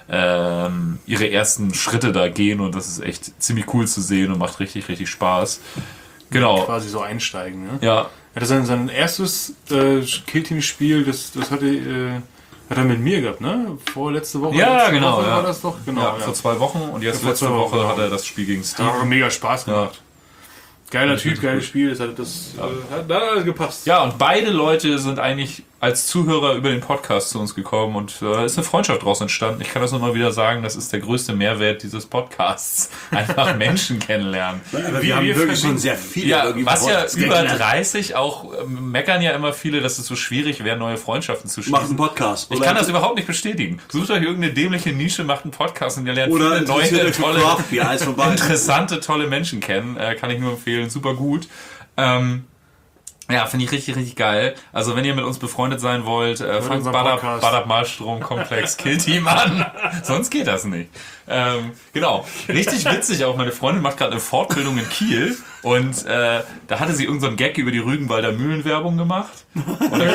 ähm, ihre ersten Schritte da gehen. Und das ist echt ziemlich cool zu sehen und macht richtig, richtig Spaß. Genau. Quasi so einsteigen, ne? Ja. Er hatte sein, sein erstes äh, Killteam-Spiel, das, das hatte, äh, hat er mit mir gehabt, ne? Vorletzte Woche. Ja, letzte genau. Woche Ja. war das doch, genau. Ja, ja. vor zwei Wochen und jetzt Ja, letzte zwei Woche Wochen, hat er ja. das Spiel gegen Steve. Hat mega Spaß gemacht. Ja. Geiler Typ, geiles Spiel, das hat, das, ja. äh, hat, hat alles gepasst. Ja, und beide Leute sind eigentlich als Zuhörer über den Podcast zu uns gekommen und da äh, ist eine Freundschaft daraus entstanden. Ich kann das nur mal wieder sagen, das ist der größte Mehrwert dieses Podcasts. Einfach Menschen kennenlernen. Aber wir, wir haben wir wirklich schon sehr viele. Ja, was ja Podcasts über kennengelernt. dreißig auch ähm, meckern ja immer viele, dass es so schwierig wäre, neue Freundschaften zu schließen. Macht einen Podcast. Ich kann das überhaupt nicht bestätigen. Sucht euch irgendeine dämliche Nische, macht einen Podcast und ihr lernt Oder viele neue, interessiert euch für tolle, Craft Beer, eins von beiden. interessante, tolle Menschen kennen. Äh, kann ich nur empfehlen. Super gut. Ähm, ja, finde ich richtig, richtig geil. Also wenn ihr mit uns befreundet sein wollt, äh, fangt Badab, Badab Malstrom Komplex Killteam an. Sonst geht das nicht. Ähm, genau. Richtig witzig auch. Meine Freundin macht gerade eine Fortbildung in Kiel und äh, da hatte sie irgendeinen so Gag über die Rügenwalder Mühlenwerbung gemacht. Und dann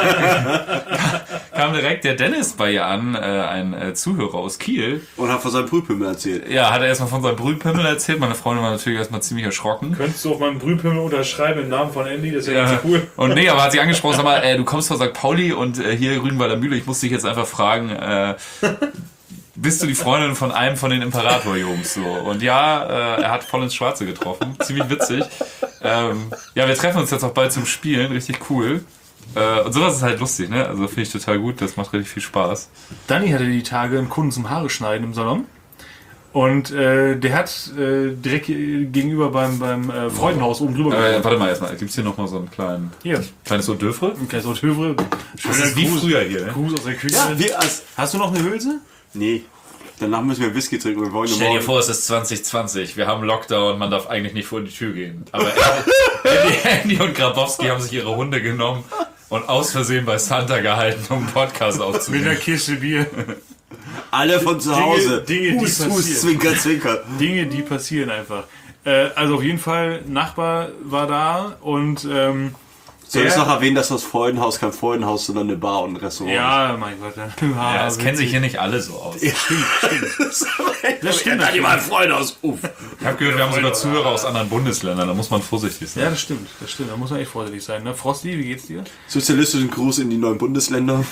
kam, kam direkt der Dennis bei ihr an, äh, ein äh, Zuhörer aus Kiel. Und hat von seinem Brühpimmel erzählt. Ja, hat er erstmal von seinem Brühpimmel erzählt. Meine Freundin war natürlich erstmal ziemlich erschrocken. Könntest du auf meinem Brühpimmel unterschreiben im Namen von Andy? Das wäre Ja. ganz cool. Und nee, aber hat sie angesprochen, sag mal, äh, du kommst von Sankt Pauli und äh, hier Rügenwalder Mühle. Ich muss dich jetzt einfach fragen, äh, bist du die Freundin von einem von den Imperator-Jungs? So. Und ja, äh, er hat voll ins Schwarze getroffen. Ziemlich witzig. Ähm, ja, wir treffen uns jetzt auch bald zum Spielen. Richtig cool. Äh, und sowas ist halt lustig, ne? Also finde ich total gut, das macht richtig viel Spaß. Danny hatte die Tage einen Kunden zum Haare schneiden im Salon. Und äh, der hat äh, direkt gegenüber beim, beim äh, Freudenhaus oben drüber Äh, gewohnt. warte mal erstmal, gibt es hier nochmal so einen kleinen, Hier, kleines Hors d'oeuvre? ein kleines Hauthöfre. Das ist wie früher hier, ne? Gruß aus der Küche. Ja, wir als. Hast du noch eine Hülse? Nee. Danach müssen wir Whisky trinken. Wir wollen Stell dir morgen. vor, es ist zwanzig zwanzig, wir haben Lockdown, man darf eigentlich nicht vor die Tür gehen. Aber Andy und Grabowski haben sich ihre Hunde genommen und aus Versehen bei Santa gehalten, um einen Podcast Mit aufzunehmen. einer Kiste Bier. Alle von zu Hause. Dinge, die Hus, Hus, passieren. Zwinker, Zwinker. Dinge, die passieren einfach. Äh, also auf jeden Fall, Nachbar war da und ähm, Soll ich der- noch erwähnen, dass das Freudenhaus kein Freudenhaus, sondern eine Bar und ein Restaurant ja, mein Gott. Dann, Ja, es kennen sich hier nicht alle so aus. ist? Das stimmt. Ja, die mal ein Freudenhaus. Uff. Ich habe gehört, wir haben sogar Zuhörer aus anderen Bundesländern, da muss man vorsichtig sein. Ja, das stimmt, das stimmt. Da muss man echt vorsichtig sein. Ne? Frosty, wie geht's dir? Sozialistischen Gruß in die neuen Bundesländer.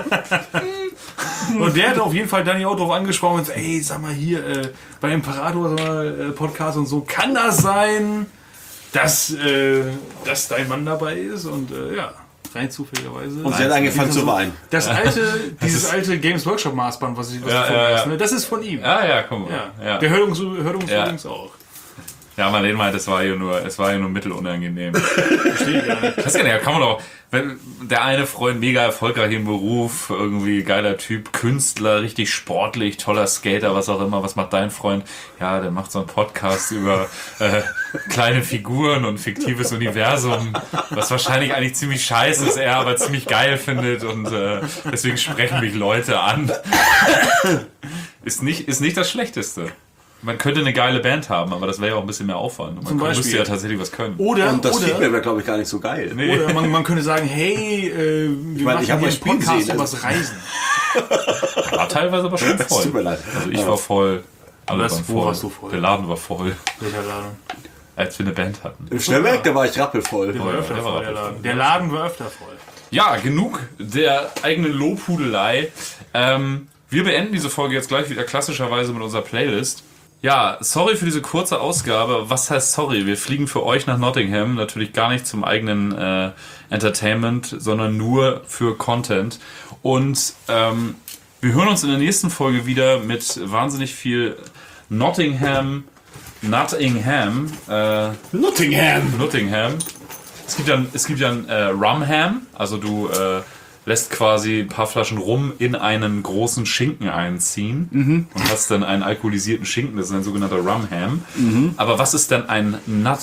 Und der hat auf jeden Fall Danny auch drauf angesprochen und gesagt, ey, sag mal hier, äh, bei Imperator sag mal, äh, Podcast und so, kann das sein, dass, äh, dass dein Mann dabei ist? Und äh, ja, rein zufälligerweise. Und sie hat angefangen zu weinen. Das alte, dieses alte Games Workshop Maßband, was ich was Ja, du ja, hast, ja. ne? Das ist von ihm. Ah ja, guck mal. Ja. Ja, Der hört uns, hört uns Ja. übrigens auch. ja Marlene meint, es war ja nur, es war ja nur mittelunangenehm. Verstehe ich gar nicht. Ich weiß gar nicht, da kann man doch, wenn der eine Freund mega erfolgreich im Beruf, irgendwie geiler Typ, Künstler, richtig sportlich, toller Skater, was auch immer, was macht dein Freund? Ja, der macht so einen Podcast über äh, kleine Figuren und fiktives Universum, was wahrscheinlich eigentlich ziemlich scheiße ist, er aber ziemlich geil findet und äh, deswegen sprechen mich Leute an. Ist nicht, ist nicht das Schlechteste. Man könnte eine geile Band haben, aber das wäre ja auch ein bisschen mehr Aufwand. Und man Zum müsste Beispiel. ja tatsächlich was können. Oder, Und das oder, Feedback wäre, glaube ich, gar nicht so geil. Nee. oder man, man könnte sagen, hey, äh, wir meine, machen ich hab hier mal einen spielen Podcast sehen, über also- das Reisen. War teilweise aber schon Es voll. tut mir leid. Also ich war voll. Alle Was? waren Wo voll. warst du voll? Der Laden war voll, Welcher Laden? als wir eine Band hatten. Im Schnellwerk, da war ich rappelvoll. Der war ja, öfter der war voll, der rappelvoll. Laden. Der Laden war öfter voll. Ja, genug der eigenen Lobhudelei. Ähm, wir beenden diese Folge jetzt gleich wieder klassischerweise mit unserer Playlist. Ja, sorry für diese kurze Ausgabe. Was heißt sorry? Wir fliegen für euch nach Nottingham. Natürlich gar nicht zum eigenen äh, Entertainment, sondern nur für Content. Und ähm, wir hören uns in der nächsten Folge wieder mit wahnsinnig viel Nottingham, Nottingham, äh, Nottingham. Nottingham. Es gibt ja, es gibt ja ein äh, Rumham, also du äh, lässt quasi ein paar Flaschen Rum in einen großen Schinken einziehen und hast dann einen alkoholisierten Schinken, das ist ein sogenannter Rumham. Aber was ist denn ein Nut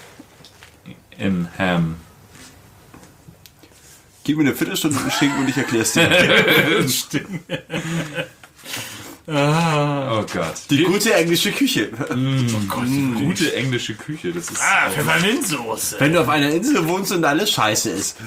in Ham? Gib mir eine Viertelstunde einen Schinken und ich erklär's dir. Oh Gott. Die gute englische Küche. Gute englische Küche, das ist Ah, auch- Pfefferminzsoße. Wenn du auf einer Insel wohnst und alles scheiße ist.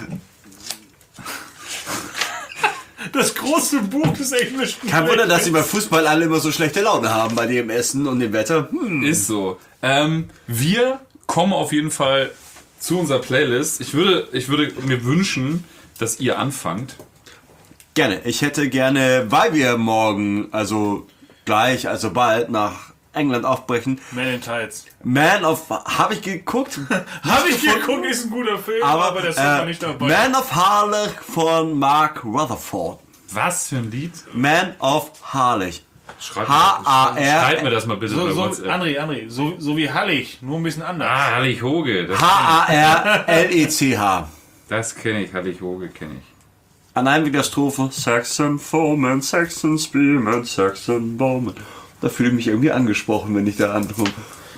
Das große Buch des Englischen. Kein Wunder, dass sie beim Fußball alle immer so schlechte Laune haben bei dem Essen und dem Wetter. Hm. Ist so. Ähm, wir kommen auf jeden Fall zu unserer Playlist. Ich würde, ich würde mir wünschen, dass ihr anfangt. Gerne. Ich hätte gerne, weil wir morgen, also gleich, also bald nach England aufbrechen, Man in Tights. Man of... Habe ich geguckt? Habe ich geguckt, ist ein guter Film, aber, Aber, der Song war äh, nicht dabei. Man of Harlech von Mark Rutherford. Was für ein Lied? Man of Harlech. Schreib H A mir, schreib mir R das mal bitte so, bei so, WhatsApp. André, André, so, so wie Hallig, nur ein bisschen anders. Ah, Hallig Hoge. Das, H A R L E C H. das kenne ich. Hallig Hoge kenne ich. An einem wieder Strophe. Saxon Foreman, Saxon Spearman, Saxon Bowman. Da fühle ich mich irgendwie angesprochen, wenn ich da anrufe.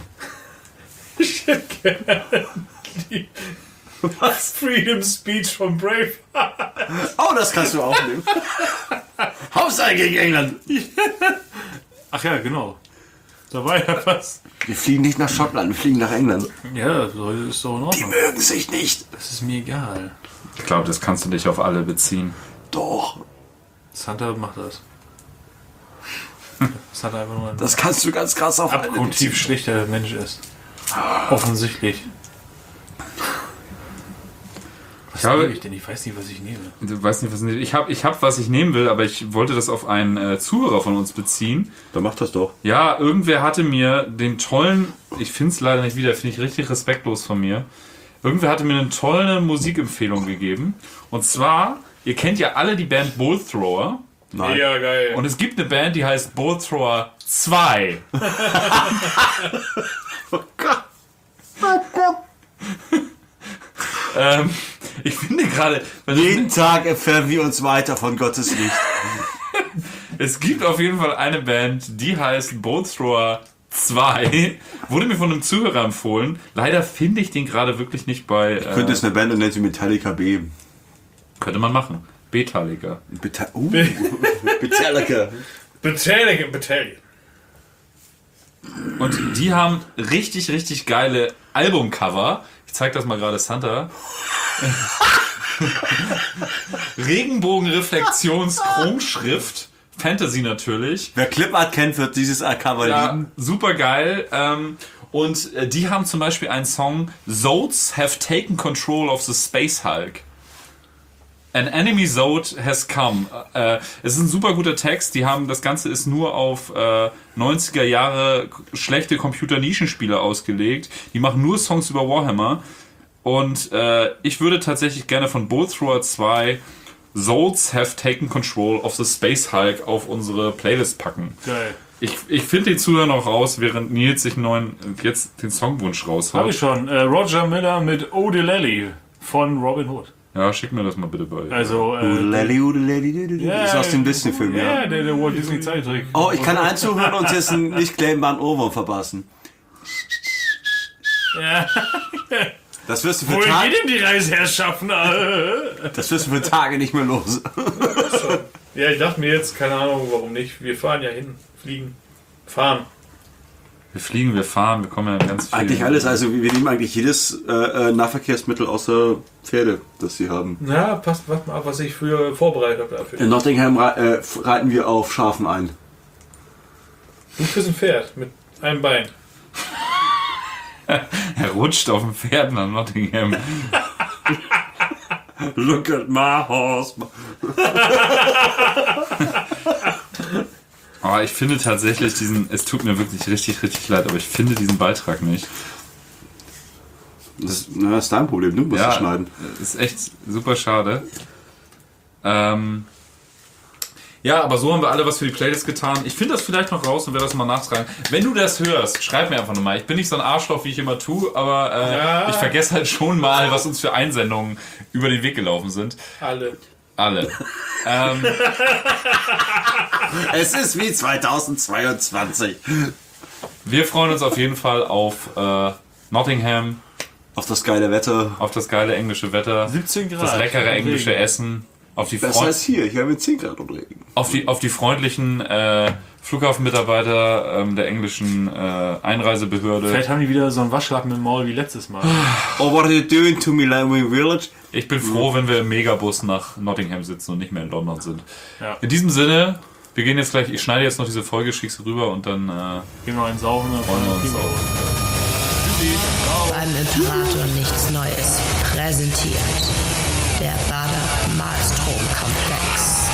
Was? Freedom Speech von Brave. Oh, das kannst du auch nehmen. Hauptsache gegen England. Ach ja, genau. Da war ja was. Wir fliegen nicht nach Schottland, wir fliegen nach England. Ja, so ist doch in Die Ordnung. mögen sich nicht. Das ist mir egal. Ich glaube, das kannst du nicht auf alle beziehen. Doch, Santa macht das. Santa einfach nur ein das kannst du ganz krass auf alle abgrundtief beziehen. schlechter Mensch ist. Offensichtlich. Was Ich habe- nehme ich denn? Ich weiß nicht, was ich nehme. Du weißt nicht, was ich habe. Ich habe, was ich nehmen will, aber ich wollte das auf einen äh, Zuhörer von uns beziehen. Dann mach das doch. Ja, irgendwer hatte mir den tollen, ich finde es leider nicht wieder, finde ich richtig respektlos von mir, Irgendwer hatte mir eine tolle Musikempfehlung gegeben. Und zwar, ihr kennt ja alle die Band Bull Thrower. Nein. Ja, geil. Und es gibt eine Band, die heißt Bull Thrower zwei. Oh Gott. ähm, ich finde gerade... Jeden Tag entfernen wir uns weiter von Gottes Licht. Es gibt auf jeden Fall eine Band, die heißt Bull Thrower zwei. Wurde mir von einem Zuhörer empfohlen. Leider finde ich den gerade wirklich nicht bei... Äh, Könnte es eine Band und nennt sie Metallica B. könnte man machen. Betallica. Beta uh, Metallica. Battalion, Battalion. Und die haben richtig, richtig geile Albumcover. Ich zeig das mal gerade Santa. Regenbogenreflexions-Chromschrift. Fantasy natürlich. Wer Clipart kennt, wird dieses Cover Ja, lieben. super geil. Ähm, und äh, die haben zum Beispiel einen Song Zodes have taken control of the Space Hulk. An enemy Zod has come. Äh, es ist ein super guter Text. Die haben, das Ganze ist nur auf äh, neunziger Jahre schlechte Computer-Nischenspiele ausgelegt. Die machen nur Songs über Warhammer. Und äh, ich würde tatsächlich gerne von Bull Thrower zwei Zodes have taken control of the Space Hulk auf unsere Playlist packen. Geil. Ich, ich finde den Zuhörer noch raus, während Nils sich einen neuen, jetzt den Songwunsch raushaut. Habe ich schon. Äh, Roger Miller mit Odelelli von Robin Hood. Ja, schick mir das mal bitte bei. Also, äh, Udelelli, udelelli, udelelli. ja, Das ist aus dem Disney-Film, ja. Ja, der, der Walt Disney Zeichentrick. Oh, ich kann einen zuhören und jetzt einen nicht claimbaren Ohrwurm verpassen. Ja. Das wirst du für Wohin Tage, geht denn die Reiseherrschaften? das wirst du für Tage nicht mehr los. Ja, ich dachte mir jetzt, keine Ahnung, warum nicht. Wir fahren ja hin, fliegen, fahren. Wir fliegen, wir fahren, wir kommen ja ganz viel. Eigentlich alles, also wir nehmen eigentlich jedes äh, äh, Nahverkehrsmittel außer Pferde, das sie haben. Na, passt, warte mal ab, was ich früher vorbereitet habe dafür. In Nottingham rei- äh, reiten wir auf Schafen ein. Du bist ein Pferd mit einem Bein. Er rutscht auf dem Pferd nach Nottingham. Look at my horse. Aber ich finde tatsächlich diesen, es tut mir wirklich richtig, richtig leid, aber ich finde diesen Beitrag nicht. Das, na, das ist dein Problem, du musst es schneiden. Ist echt super schade. Ähm, ja, aber so haben wir alle was für die Playlist getan. Ich finde das vielleicht noch raus und werde das mal nachtragen. Wenn du das hörst, schreib mir einfach nochmal. Ich bin nicht so ein Arschloch, wie ich immer tue, aber äh, Ja. ich vergesse halt schon mal, was uns für Einsendungen über den Weg gelaufen sind. Alle. Alle. ähm, Es ist wie zweitausendzweiundzwanzig. wir freuen uns auf jeden Fall auf äh, Nottingham, Auf das geile Wetter. auf das geile englische Wetter, siebzehn Grad. das leckere und englische Regen. Essen, auf die, Das Freund heißt hier, ich habe zehn Grad und Regen. auf die, auf die freundlichen äh, Flughafenmitarbeiter ähm, der englischen äh, Einreisebehörde. Vielleicht haben die wieder so einen Waschlappen im Maul wie letztes Mal. Oh, what are you doing to me, Laming Village? Ich bin froh, wenn wir im Megabus nach Nottingham sitzen und nicht mehr in London sind. Ja. In diesem Sinne, wir gehen jetzt gleich, ich schneide jetzt noch diese Folge, schick's rüber und dann äh, Gehen wir einen saufen. freuen wir uns auf. Beim Imperator nichts Neues präsentiert. Der Bader Malstrom Komplex.